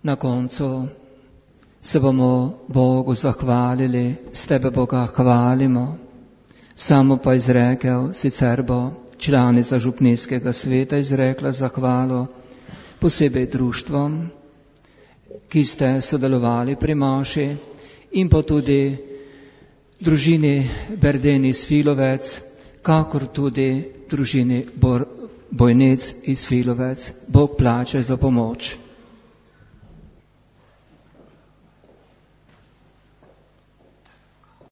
Na koncu se bomo Bogu zahvalili, s tebe Boga hvalimo. Samo pa izrekel, sicer bo članica župnijskega sveta izrekla zahvalo, posebej društvom, ki ste sodelovali pri maši, in pa tudi družini Berden iz Filovec, kakor tudi družini Bojnec iz Filovec. Bog plače za pomoč.